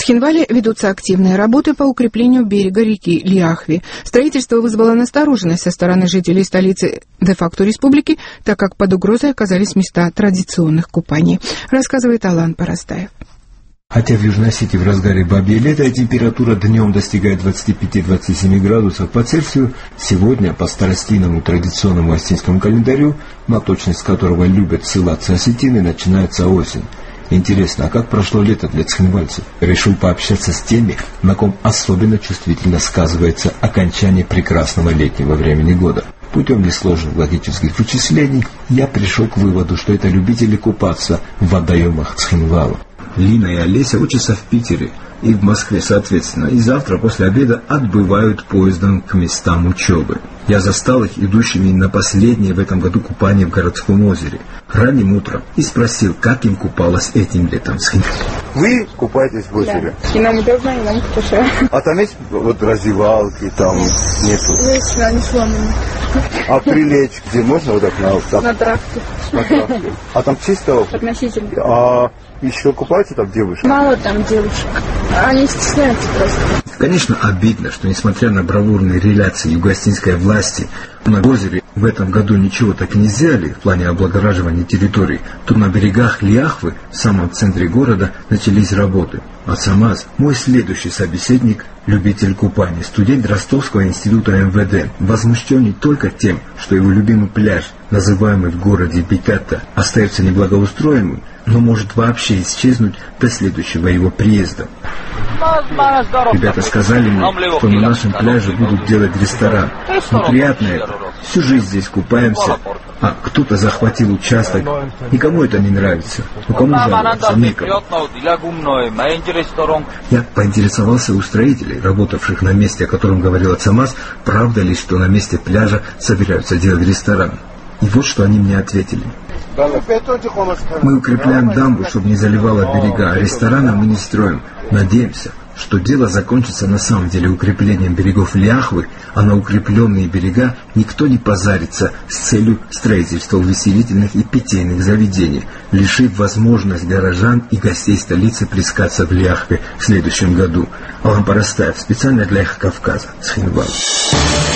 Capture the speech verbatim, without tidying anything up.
Цхинвале ведутся активные работы по укреплению берега реки Ляхви. Строительство вызвало настороженность со стороны жителей столицы де-факто республики, так как под угрозой оказались места традиционных купаний, рассказывает Алан Парастаев. Хотя в Южной Осетии в разгаре бабье лето температура днем достигает двадцати пяти — двадцати семи градусов по Цельсию, сегодня по старостийному традиционному осетинскому календарю, на точность которого любят ссылаться осетины, начинается осень. Интересно, а как прошло лето для цхинвальцев? Решил пообщаться с теми, на ком особенно чувствительно сказывается окончание прекрасного летнего времени года. Путем несложных логических вычислений я пришел к выводу, что это любители купаться в водоемах Цхинвала. Лина и Олеся учатся в Питере и в Москве, соответственно, и завтра после обеда отбывают поездом к местам учебы. Я застал их идущими на последнее в этом году купание в городском озере ранним утром и спросил, как им купалось этим летом. Вы купаетесь в озере? Да. И нам удобно, и нам хорошо. А там есть вот раздевалки, там нету? Есть, но они сломаны. А прилечь где можно вот так на так? На травке. На травке. А там чисто? Относительно. А еще купаются там девушки? Мало там девушек. Они стесняются просто. Конечно, обидно, что несмотря на бравурные реляции юго-осетинской власти, на озере в этом году ничего так и не сделали в плане облагораживания территорий, то на берегах Ляхвы, в самом центре города, начались работы. А Самаз, мой следующий собеседник, любитель купания, студент Ростовского института эм вэ дэ, возмущен не только тем, что его любимый пляж, называемый в городе Биката, остается неблагоустроенным, но может вообще исчезнуть до следующего его приезда. Ребята сказали мне, что на нашем пляже будут делать ресторан. Неприятно это. Всю жизнь здесь купаемся, а кто-то захватил участок. Никому это не нравится. Ну кому жаловаться? Некому. Я поинтересовался у строителей, работавших на месте, о котором говорил Ацамаз, правда ли, что на месте пляжа собираются делать ресторан. И вот что они мне ответили. Мы укрепляем дамбу, чтобы не заливало берега, а ресторана мы не строим. Надеемся, что дело закончится на самом деле укреплением берегов Ляхвы, а на укрепленные берега никто не позарится с целью строительства увеселительных и питейных заведений, лишив возможность горожан и гостей столицы плескаться в Ляхве в следующем году. Алан Парастаев, специально для Эхо Кавказа, Цхинвал.